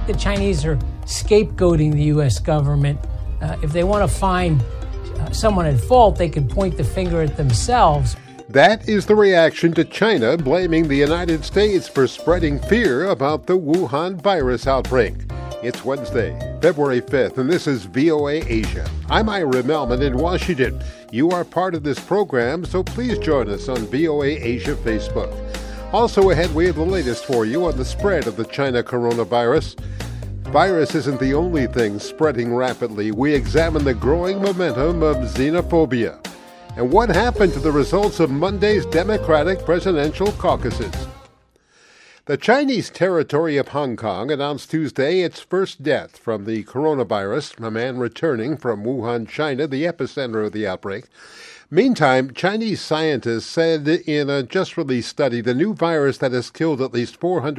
think the Chinese are scapegoating the U.S. government. If they want to find someone at fault, they could point the finger at themselves. That is the reaction to China blaming the United States for spreading fear about the Wuhan virus outbreak. It's Wednesday, February 5th, and this is VOA Asia. I'm Ira Melman in Washington. You are part of this program, so please join us on VOA Asia Facebook. Also ahead, we have the latest for you on the spread of the China coronavirus. Virus isn't the only thing spreading rapidly. We examine the growing momentum of xenophobia. And what happened to the results of Monday's Democratic presidential caucuses? The Chinese territory of Hong Kong announced Tuesday its first death from the coronavirus, a man returning from Wuhan, China, the epicenter of the outbreak. Meantime, Chinese scientists said in a just-released study the new virus that has killed at least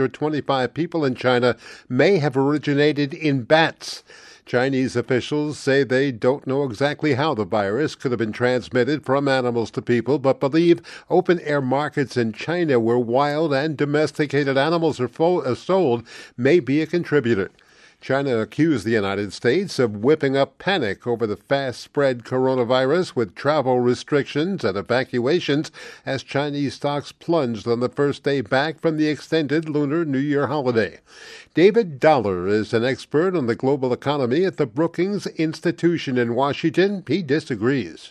425 people in China may have originated in bats. Chinese officials say they don't know exactly how the virus could have been transmitted from animals to people, but believe open-air markets in China where wild and domesticated animals are sold may be a contributor. China accused the United States of whipping up panic over the fast-spread coronavirus with travel restrictions and evacuations as Chinese stocks plunged on the first day back from the extended Lunar New Year holiday. David Dollar is an expert on the global economy at the Brookings Institution in Washington. He disagrees.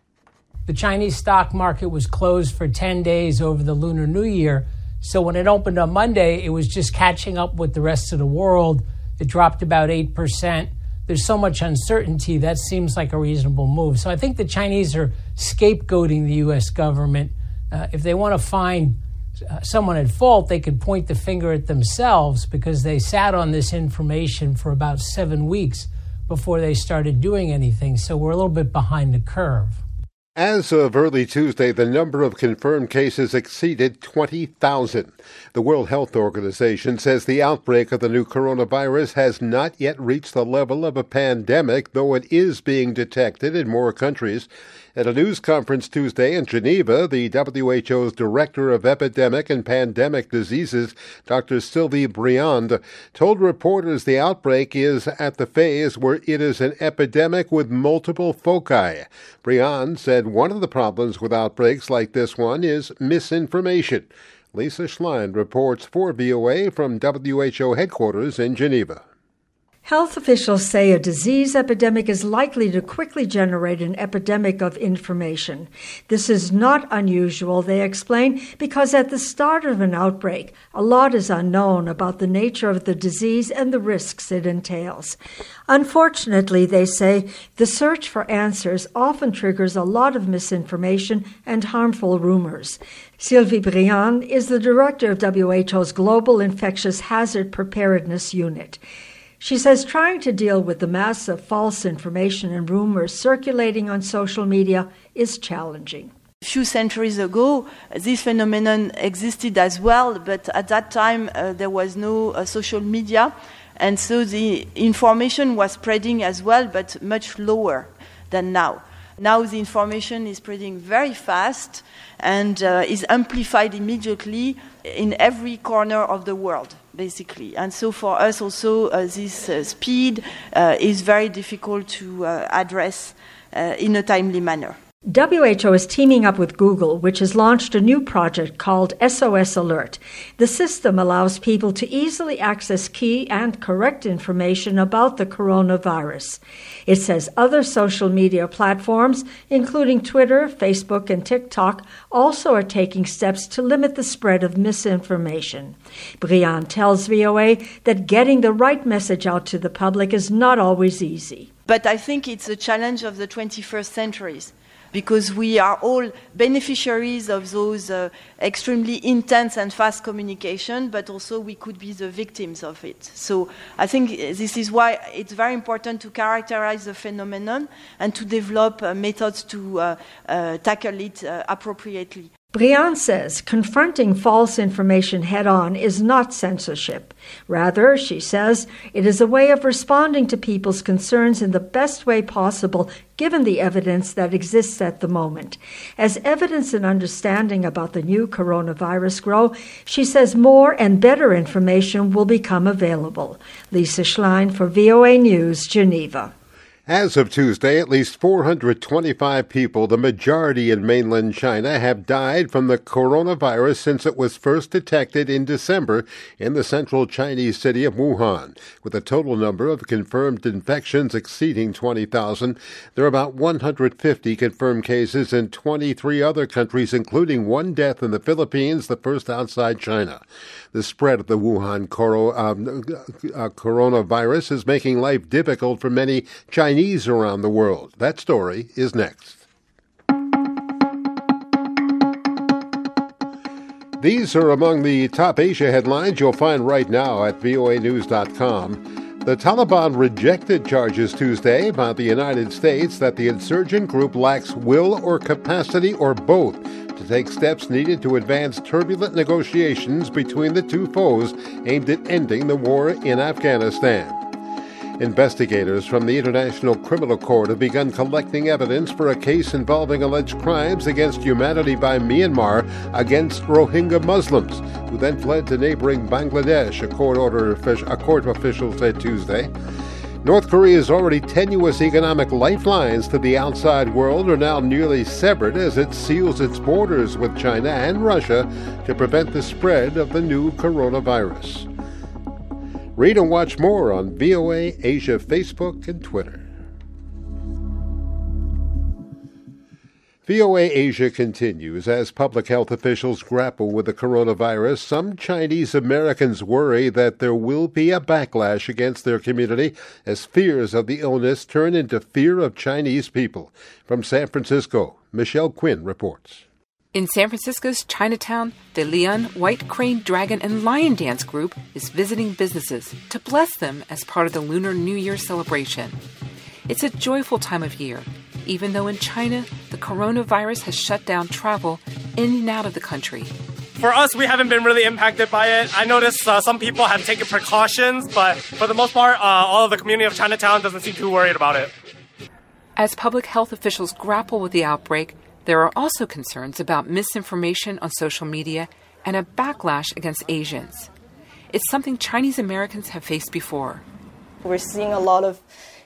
The Chinese stock market was closed for 10 days over the Lunar New Year, so when it opened on Monday, it was just catching up with the rest of the world. It dropped about 8%. There's so much uncertainty, that seems like a reasonable move. So I think the Chinese are scapegoating the U.S. government. If they want to find someone at fault, they could point the finger at themselves because they sat on this information for about 7 weeks before they started doing anything. So we're a little bit behind the curve. As of early Tuesday, the number of confirmed cases exceeded 20,000. The World Health Organization says the outbreak of the new coronavirus has not yet reached the level of a pandemic, though it is being detected in more countries. At a news conference Tuesday in Geneva, the WHO's Director of Epidemic and Pandemic Diseases, Dr. Sylvie Briand, told reporters the outbreak is at the phase where it is an epidemic with multiple foci. Briand said one of the problems with outbreaks like this one is misinformation. Lisa Schlein reports for VOA from WHO headquarters in Geneva. Health officials say a disease epidemic is likely to quickly generate an epidemic of information. This is not unusual, they explain, because at the start of an outbreak, a lot is unknown about the nature of the disease and the risks it entails. Unfortunately, they say, the search for answers often triggers a lot of misinformation and harmful rumors. Sylvie Briand is the director of WHO's Global Infectious Hazard Preparedness Unit. She says trying to deal with the mass of false information and rumors circulating on social media is challenging. A few centuries ago, this phenomenon existed as well, but at that time there was no social media, and so the information was spreading as well, but much lower than now. Now the information is spreading very fast and is amplified immediately in every corner of the world, basically. And so for us also, this speed is very difficult to address in a timely manner. WHO is teaming up with Google, which has launched a new project called SOS Alert. The system allows people to easily access key and correct information about the coronavirus. It says other social media platforms, including Twitter, Facebook, and TikTok, also are taking steps to limit the spread of misinformation. Briand tells VOA that getting the right message out to the public is not always easy. But I think it's a challenge of the 21st century, because we are all beneficiaries of those extremely intense and fast communication, but also we could be the victims of it. So I think this is why it's very important to characterize the phenomenon and to develop methods to tackle it appropriately. Briand says confronting false information head-on is not censorship. Rather, she says, it is a way of responding to people's concerns in the best way possible, given the evidence that exists at the moment. As evidence and understanding about the new coronavirus grow, she says more and better information will become available. Lisa Schlein for VOA News, Geneva. As of Tuesday, at least 425 people, the majority in mainland China, have died from the coronavirus since it was first detected in December in the central Chinese city of Wuhan. With a total number of confirmed infections exceeding 20,000, there are about 150 confirmed cases in 23 other countries, including one death in the Philippines, the first outside China. The spread of the Wuhan coronavirus is making life difficult for many Chinese around the world. That story is next. These are among the top Asia headlines you'll find right now at voanews.com. The Taliban rejected charges Tuesday by the United States that the insurgent group lacks will or capacity or both to take steps needed to advance turbulent negotiations between the two foes aimed at ending the war in Afghanistan. Investigators from the International Criminal Court have begun collecting evidence for a case involving alleged crimes against humanity by Myanmar against Rohingya Muslims, who then fled to neighboring Bangladesh, a court official said Tuesday. North Korea's already tenuous economic lifelines to the outside world are now nearly severed as it seals its borders with China and Russia to prevent the spread of the new coronavirus. Read and watch more on VOA Asia Facebook and Twitter. VOA Asia continues. As public health officials grapple with the coronavirus, some Chinese Americans worry that there will be a backlash against their community as fears of the illness turn into fear of Chinese people. From San Francisco, Michelle Quinn reports. In San Francisco's Chinatown, the Leon White Crane Dragon and Lion Dance Group is visiting businesses to bless them as part of the Lunar New Year celebration. It's a joyful time of year, even though in China, the coronavirus has shut down travel in and out of the country. For us, we haven't been really impacted by it. I noticed some people have taken precautions, but for the most part, all of the community of Chinatown doesn't seem too worried about it. As public health officials grapple with the outbreak, there are also concerns about misinformation on social media and a backlash against Asians. It's something Chinese Americans have faced before. We're seeing a lot of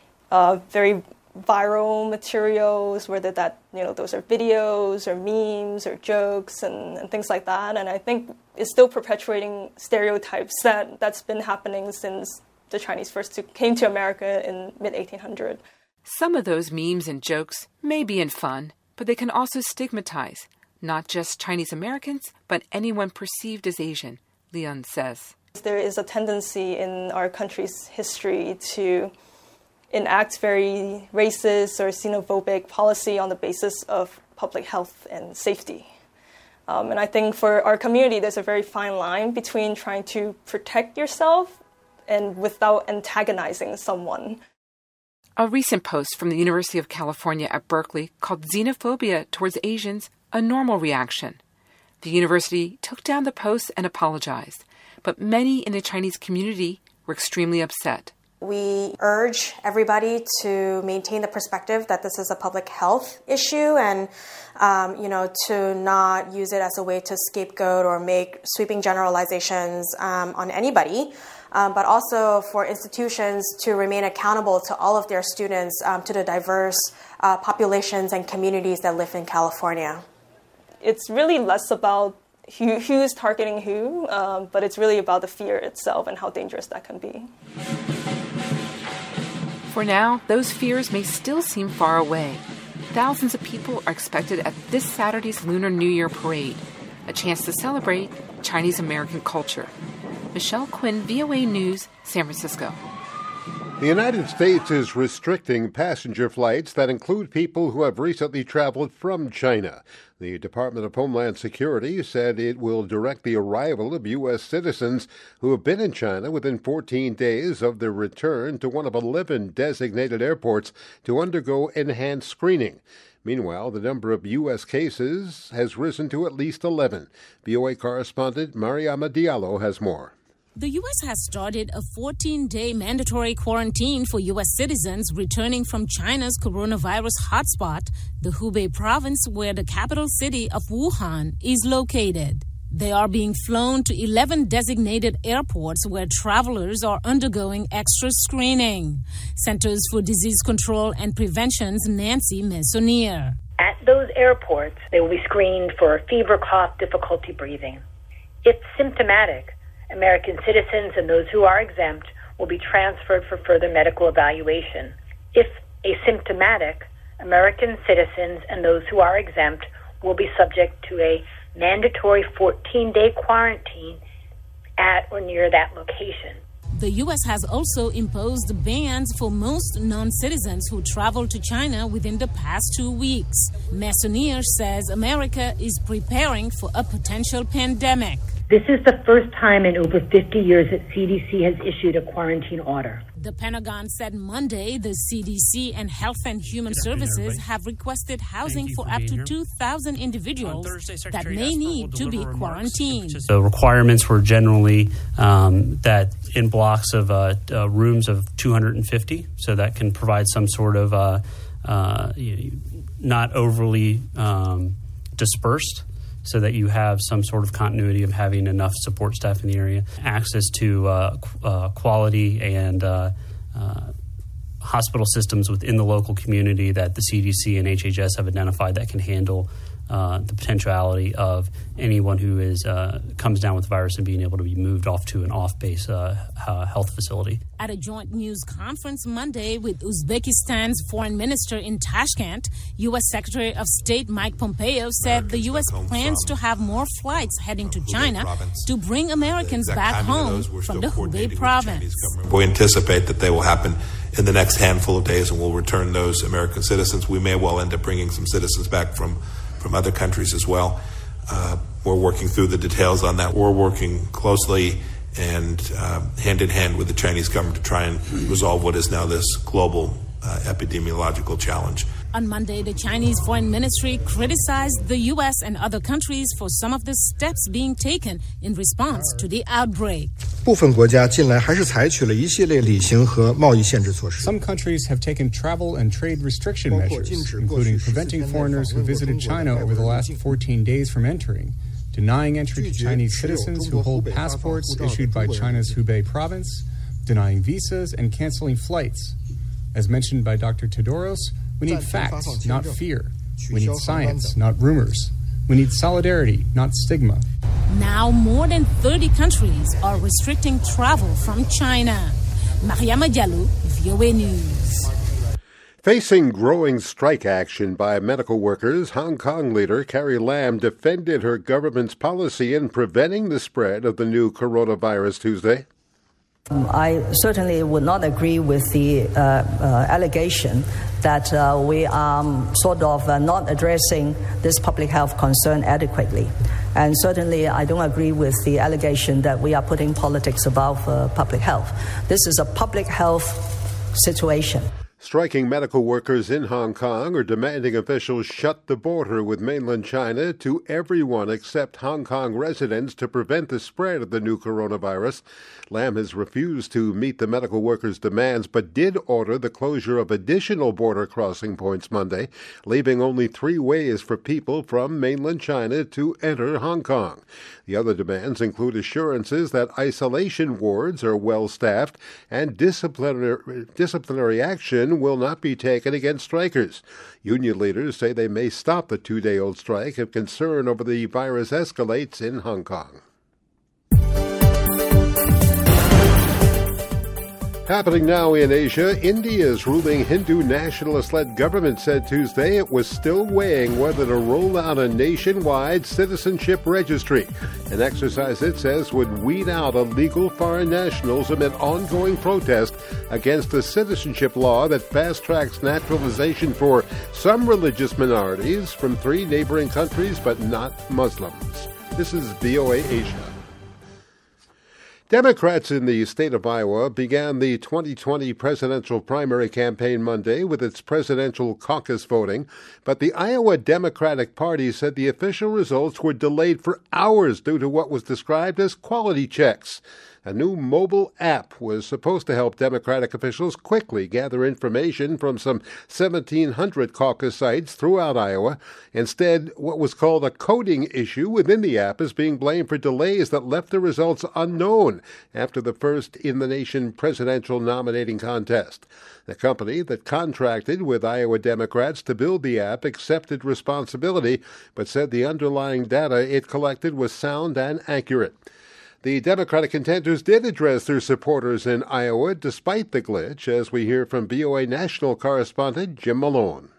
very viral materials, whether that, those are videos or memes or jokes and things like that. And I think it's still perpetuating stereotypes that's been happening since the Chinese first came to America in mid-1800. Some of those memes and jokes may be in fun, but they can also stigmatize not just Chinese Americans, but anyone perceived as Asian, Leon says. There is a tendency in our country's history to enact very racist or xenophobic policy on the basis of public health and safety. And I think for our community, there's a very fine line between trying to protect yourself and without antagonizing someone. A recent post from the University of California at Berkeley called xenophobia towards Asians a normal reaction. The university took down the post and apologized, but many in the Chinese community were extremely upset. We urge everybody to maintain the perspective that this is a public health issue and, to not use it as a way to scapegoat or make sweeping generalizations on anybody. But also for institutions to remain accountable to all of their students, to the diverse populations and communities that live in California. It's really less about who's targeting who, but it's really about the fear itself and how dangerous that can be. For now, those fears may still seem far away. Thousands of people are expected at this Saturday's Lunar New Year parade, a chance to celebrate Chinese American culture. Michelle Quinn, VOA News, San Francisco. The United States is restricting passenger flights that include people who have recently traveled from China. The Department of Homeland Security said it will direct the arrival of U.S. citizens who have been in China within 14 days of their return to one of 11 designated airports to undergo enhanced screening. Meanwhile, the number of U.S. cases has risen to at least 11. VOA correspondent Mariama Diallo has more. The U.S. has started a 14-day mandatory quarantine for U.S. citizens returning from China's coronavirus hotspot, the Hubei province, where the capital city of Wuhan is located. They are being flown to 11 designated airports where travelers are undergoing extra screening. Centers for Disease Control and Prevention's Nancy Messonnier. At those airports, they will be screened for fever, cough, difficulty breathing. If symptomatic, American citizens and those who are exempt will be transferred for further medical evaluation. If asymptomatic, American citizens and those who are exempt will be subject to a mandatory 14-day quarantine at or near that location. The U.S. has also imposed bans for most non-citizens who traveled to China within the past 2 weeks. Messonnier says America is preparing for a potential pandemic. This is the first time in over 50 years that CDC has issued a quarantine order. The Pentagon said Monday the CDC and Health and Human Services have requested housing for up to 2,000 individuals that may need to be quarantined. The requirements were generally that in blocks of rooms of 250, so that can provide some sort of not overly dispersed, so that you have some sort of continuity of having enough support staff in the area, access to quality and hospital systems within the local community that the CDC and HHS have identified that can handle the potentiality of anyone who is comes down with the virus and being able to be moved off to an off-base health facility. At a joint news conference Monday with Uzbekistan's foreign minister in Tashkent, U.S. Secretary of State Mike Pompeo said the U.S. plans to have more flights heading to China to bring Americans back home from the Hubei province. We anticipate that they will happen in the next handful of days, and we'll return those American citizens. We may well end up bringing some citizens back from other countries as well. We're working through the details on that. We're working closely and hand in hand with the Chinese government to try and resolve what is now this global epidemiological challenge. On Monday, the Chinese Foreign Ministry criticized the U.S. and other countries for some of the steps being taken in response to the outbreak. Some countries have taken travel and trade restriction measures, including preventing foreigners who visited China over the last 14 days from entering, denying entry to Chinese citizens who hold passports issued by China's Hubei province, denying visas, and canceling flights. As mentioned by Dr. Tedoros, we need facts, not fear. We need science, not rumors. We need solidarity, not stigma. Now more than 30 countries are restricting travel from China. Mariama Diallo, VOA News. Facing growing strike action by medical workers, Hong Kong leader Carrie Lam defended her government's policy in preventing the spread of the new coronavirus Tuesday. I certainly would not agree with the allegation that we are sort of not addressing this public health concern adequately. And certainly I don't agree with the allegation that we are putting politics above public health. This is a public health situation. Striking medical workers in Hong Kong are demanding officials shut the border with mainland China to everyone except Hong Kong residents to prevent the spread of the new coronavirus. Lam has refused to meet the medical workers' demands, but did order the closure of additional border crossing points Monday, leaving only 3 ways for people from mainland China to enter Hong Kong. The other demands include assurances that isolation wards are well-staffed and disciplinary action will not be taken against strikers. Union leaders say they may stop the 2-day-old strike if concern over the virus escalates in Hong Kong. Happening now in Asia, India's ruling Hindu nationalist-led government said Tuesday it was still weighing whether to roll out a nationwide citizenship registry, an exercise it says would weed out illegal foreign nationals amid ongoing protest against a citizenship law that fast-tracks naturalization for some religious minorities from 3 neighboring countries, but not Muslims. This is VOA Asia. Democrats in the state of Iowa began the 2020 presidential primary campaign Monday with its presidential caucus voting, but the Iowa Democratic Party said the official results were delayed for hours due to what was described as quality checks. A new mobile app was supposed to help Democratic officials quickly gather information from some 1,700 caucus sites throughout Iowa. Instead, what was called a coding issue within the app is being blamed for delays that left the results unknown after the first-in-the-nation presidential nominating contest. The company that contracted with Iowa Democrats to build the app accepted responsibility, but said the underlying data it collected was sound and accurate. The Democratic contenders did address their supporters in Iowa despite the glitch, as we hear from VOA national correspondent Jim Malone.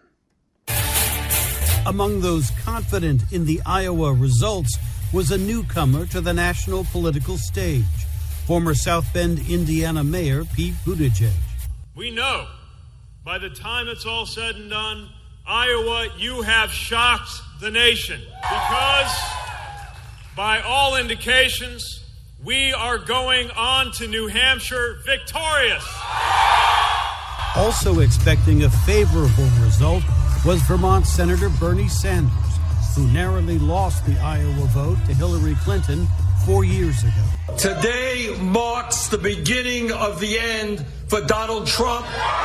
Among those confident in the Iowa results was a newcomer to the national political stage, former South Bend, Indiana Mayor Pete Buttigieg. We know by the time it's all said and done, Iowa, you have shocked the nation because by all indications, we are going on to New Hampshire victorious. Also expecting a favorable result was Vermont Senator Bernie Sanders, who narrowly lost the Iowa vote to Hillary Clinton 4 years ago. Today marks the beginning of the end for Donald Trump,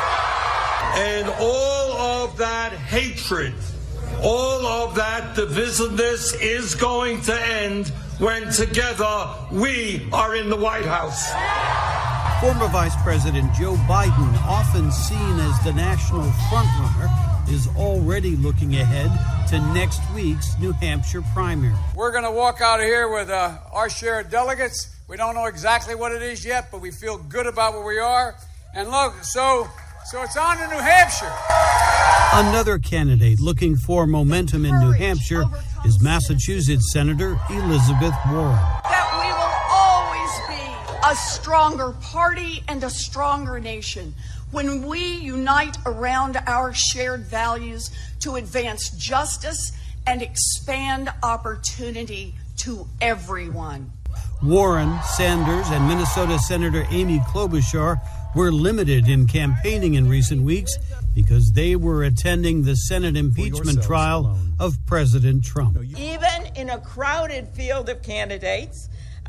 and all of that hatred, all of that divisiveness is going to end when together we are in the White House. Former Vice President Joe Biden, often seen as the national frontrunner, is already looking ahead to next week's New Hampshire primary. We're going to walk out of here with our share of delegates. We don't know exactly what it is yet, but we feel good about where we are. And look, so it's on to New Hampshire. Another candidate looking for momentum in New Hampshire is Massachusetts Senator Elizabeth Warren. That we will always be a stronger party and a stronger nation when we unite around our shared values to advance justice and expand opportunity to everyone. Warren, Sanders, and Minnesota Senator Amy Klobuchar were limited in campaigning in recent weeks because they were attending the Senate impeachment trial of President Trump. Even in a crowded field of candidates,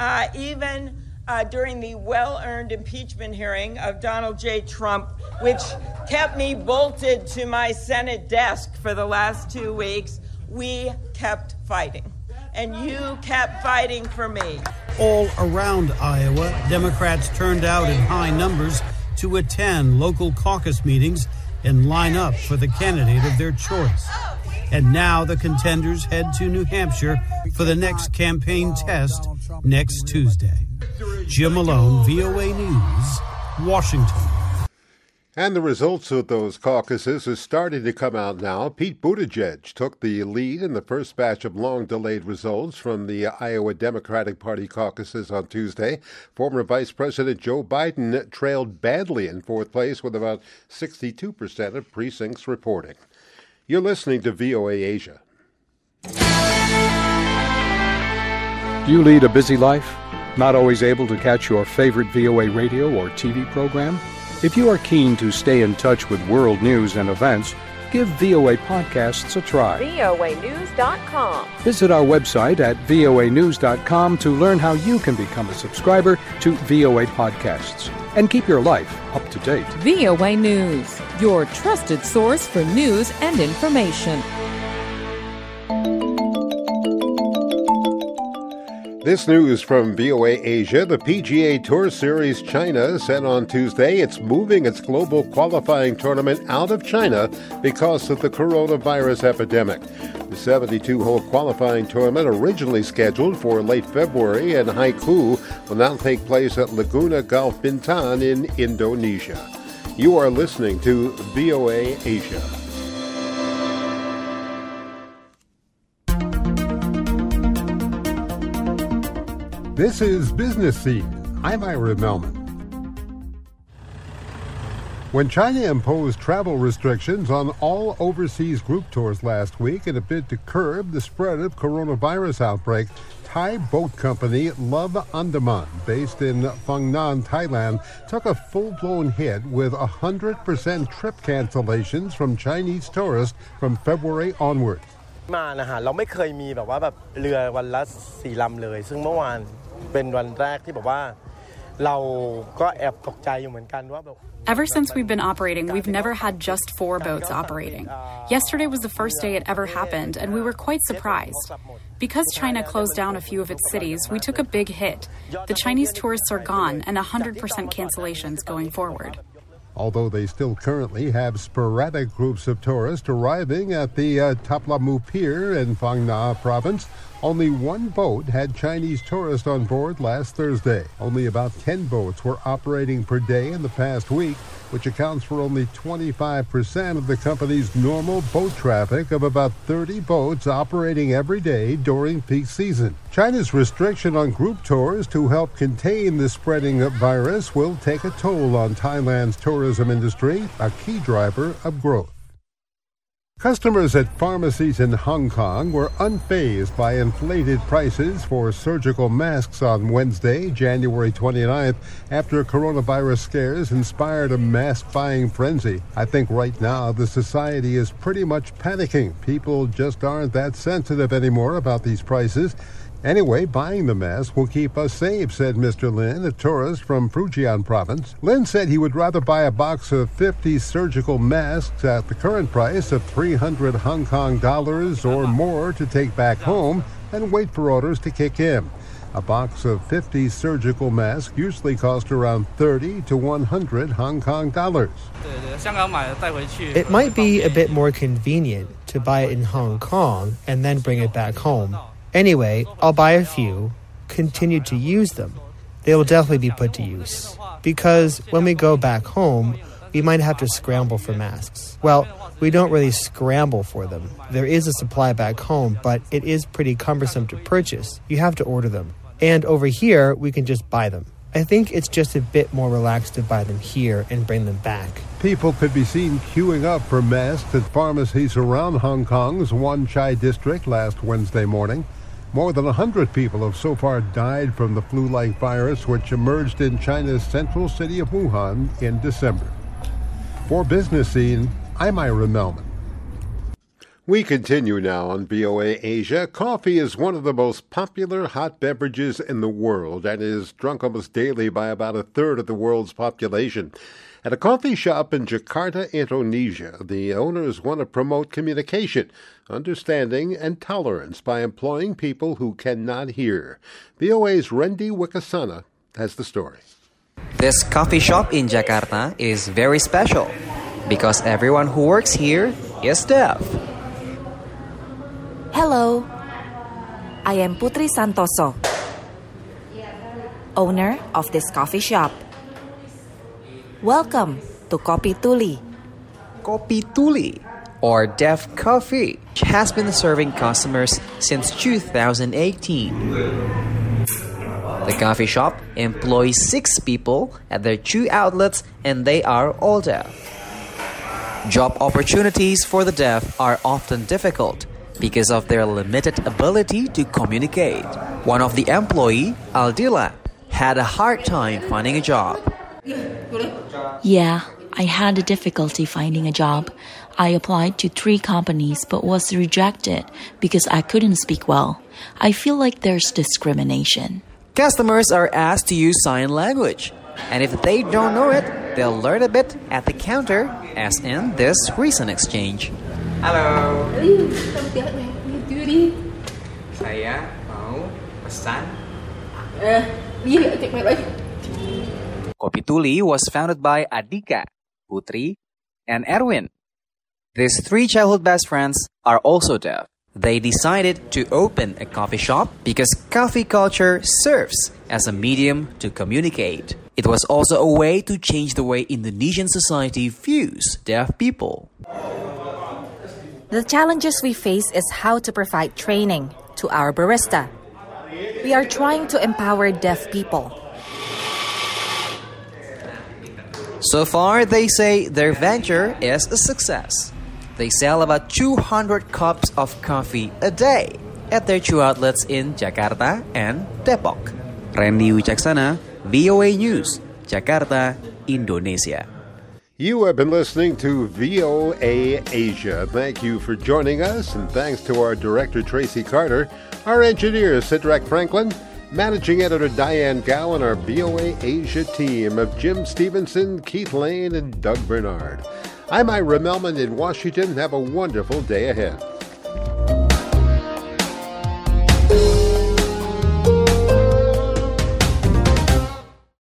even during the well-earned impeachment hearing of Donald J. Trump, which kept me bolted to my Senate desk for the last 2 weeks, we kept fighting. And you kept fighting for me. All around Iowa, Democrats turned out in high numbers to attend local caucus meetings and line up for the candidate of their choice. And now the contenders head to New Hampshire for the next campaign test next Tuesday. Jim Malone, VOA News, Washington. And the results of those caucuses are starting to come out now. Pete Buttigieg took the lead in the first batch of long-delayed results from the Iowa Democratic Party caucuses on Tuesday. Former Vice President Joe Biden trailed badly in fourth place with about 62% of precincts reporting. You're listening to VOA Asia. Do you lead a busy life? Not always able to catch your favorite VOA radio or TV program? If you are keen to stay in touch with world news and events, give VOA Podcasts a try. voanews.com. Visit our website at voanews.com to learn how you can become a subscriber to VOA Podcasts and keep your life up to date. VOA News, your trusted source for news and information. This news from VOA Asia. The PGA Tour Series China said on Tuesday it's moving its global qualifying tournament out of China because of the coronavirus epidemic. The 72-hole qualifying tournament, originally scheduled for late February in Haikou, will now take place at Laguna Golf Bintan in Indonesia. You are listening to VOA Asia. This is Business Scene. I'm Ira Melman. When China imposed travel restrictions on all overseas group tours last week in a bid to curb the spread of coronavirus outbreak, Thai boat company Love Andaman, based in Phang Nan, Thailand, took a full-blown hit with 100% trip cancellations from Chinese tourists from February onwards. มานะฮะเราไม่เคยมีแบบว่าแบบเรือวันละ4 ลำเลยซึ่งเมื่อวานเป็นวันแรกที่แบบว่าเราก็แอบตกใจอยู่เหมือนกันว่าแบบ Ever since we've been operating, we've never had just 4 boats operating. Yesterday was the first day it ever happened, and we were quite surprised. Because China closed down a few of its cities, we took a big hit. The Chinese tourists are gone, and 100% cancellations going forward. Although they still currently have sporadic groups of tourists arriving at the Taplamu Pier in Phang Nga province, only 1 boat had Chinese tourists on board last Thursday. Only about 10 boats were operating per day in the past week, which accounts for only 25% of the company's normal boat traffic of about 30 boats operating every day during peak season. China's restriction on group tours to help contain the spreading virus will take a toll on Thailand's tourism industry, a key driver of growth. Customers at pharmacies in Hong Kong were unfazed by inflated prices for surgical masks on Wednesday, January 29th, after coronavirus scares inspired a mask buying frenzy. I think right now the society is pretty much panicking. People just aren't that sensitive anymore about these prices. Anyway, buying the mask will keep us safe, said Mr. Lin, a tourist from Fujian province. Lin said he would rather buy a box of 50 surgical masks at the current price of 300 Hong Kong dollars or more to take back home and wait for orders to kick in. A box of 50 surgical masks usually cost around 30 to 100 Hong Kong dollars. It might be a bit more convenient to buy it in Hong Kong and then bring it back home. Anyway, I'll buy a few, continue to use them. They will definitely be put to use. Because when we go back home, we might have to scramble for masks. Well, we don't really scramble for them. There is a supply back home, but it is pretty cumbersome to purchase. You have to order them. And over here, we can just buy them. I think it's just a bit more relaxed to buy them here and bring them back. People could be seen queuing up for masks at pharmacies around Hong Kong's Wan Chai district last Wednesday morning. More than 100 people have so far died from the flu-like virus which emerged in China's central city of Wuhan in December. For Business Scene, I'm Ira Melman. We continue now on VOA Asia. Coffee is one of the most popular hot beverages in the world and is drunk almost daily by about 1/3 of the world's population. At a coffee shop in Jakarta, Indonesia, the owners want to promote communication, understanding, and tolerance by employing people who cannot hear. VOA's Randy Wicasana has the story. This coffee shop in Jakarta is very special because everyone who works here is deaf. Hello, I am Putri Santoso, owner of this coffee shop. Welcome to Kopi Tuli. Kopi Tuli, or Deaf Coffee, has been serving customers since 2018. The coffee shop employs 6 people at their 2 outlets and they are all deaf. Job opportunities for the deaf are often difficult because of their limited ability to communicate. One of the employees, Aldila, had a hard time finding a job. Yeah, I had a difficulty finding a job. I applied to 3 companies but was rejected because I couldn't speak well. I feel like there's discrimination. Customers are asked to use sign language, and if they don't know it, they'll learn a bit at the counter, as in this recent exchange. Halo. Saya mau pesan. Kopi Tuli was founded by Adika, Putri, and Erwin. These 3 childhood best friends are also deaf. They decided to open a coffee shop because coffee culture serves as a medium to communicate. It was also a way to change the way Indonesian society views deaf people. The challenges we face is how to provide training to our barista. We are trying to empower deaf people. So far, they say their venture is a success. They sell about 200 cups of coffee a day. at their two outlets in Jakarta and Depok. Randy Wicaksana, VOA News, Jakarta, Indonesia. You have been listening to VOA Asia. Thank you for joining us, and thanks to our director, Tracy Carter, our engineer, Sidrak Franklin, managing editor, Diane Gow, and our VOA Asia team of Jim Stevenson, Keith Lane, and Doug Bernard. I'm Ira Melman in Washington. Have a wonderful day ahead.